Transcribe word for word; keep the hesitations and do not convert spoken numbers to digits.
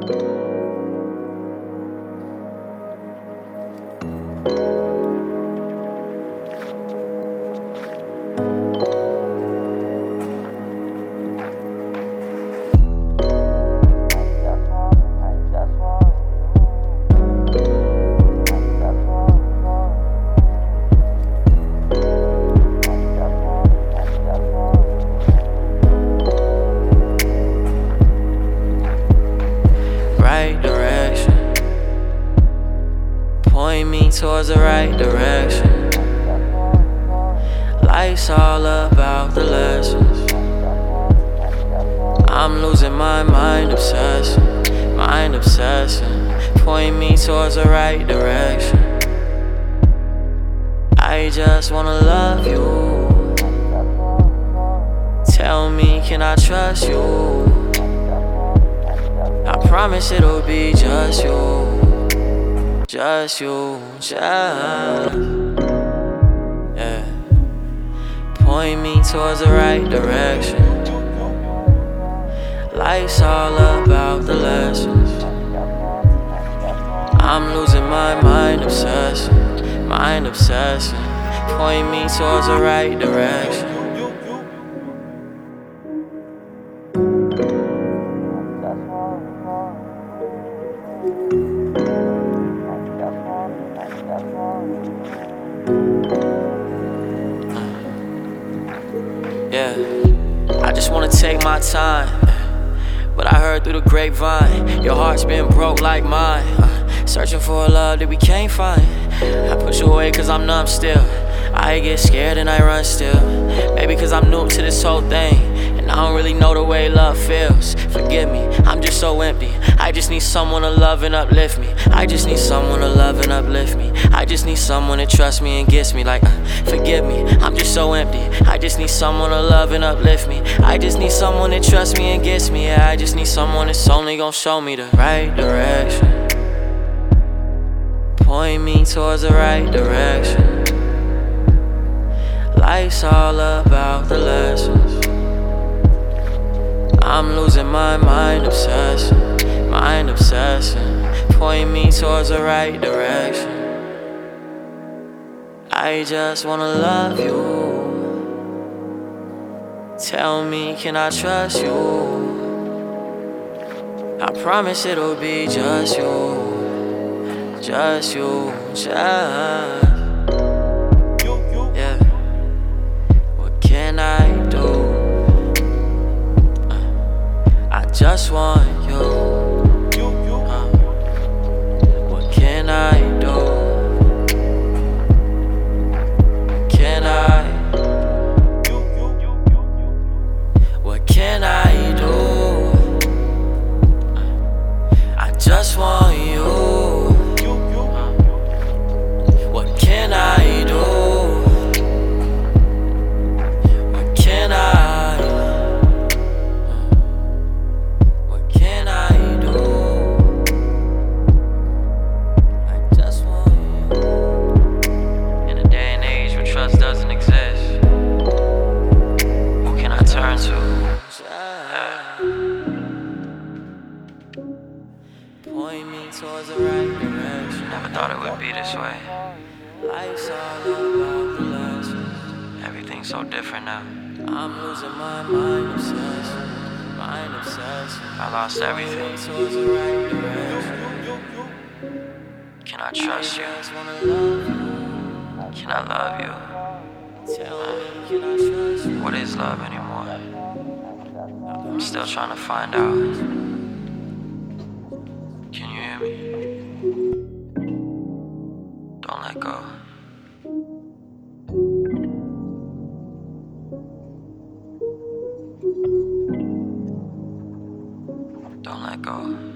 Point me towards the right direction. Life's all about the lessons. I'm losing my mind obsession, mind obsession. Point me towards the right direction. I just wanna love you. Tell me, can I trust you? I promise it'll be just you. Just you, just, yeah. Point me towards the right direction. Life's all about the lessons. I'm losing my mind obsession, mind obsession. Point me towards the right direction. Yeah, I just wanna take my time, but I heard through the grapevine your heart's been broke like mine, uh, searching for a love that we can't find. I push you away cause I'm numb still. I get scared and I run still. Maybe cause I'm new to this whole thing, and I don't really know the way love feels. Forgive me, I'm just so empty. I just need someone to love and uplift me. I just need someone to love and uplift me. I just need someone to trust me and gets me like, uh, forgive me, I'm just so empty. I just need someone to love and uplift me. I just need someone to trust me and gets me. Yeah, I just need someone that's only gonna show me the right direction. Point me towards the right direction. Life's all about the lessons. I'm losing my mind obsession, mind obsession. Point me towards the right direction. I just wanna love you. Tell me, can I trust you? I promise it'll be just you, just you, just. Yeah. What can I do? I just want you. Uh, what can I do? Can I? What can I do? I just want you. Uh, what can I do? What can I? Doesn't exist. Who can I turn to? Yeah. Point me towards the right direction. Never thought it would be this way. Life's all about the lessons. Everything's so different now. I'm losing my mind obsession, mind obsession. I lost everything. Towards the right direction. Can I trust you? Can I love you? What is love anymore? I'm still trying to find out. Can you hear me? Don't let go. Don't let go.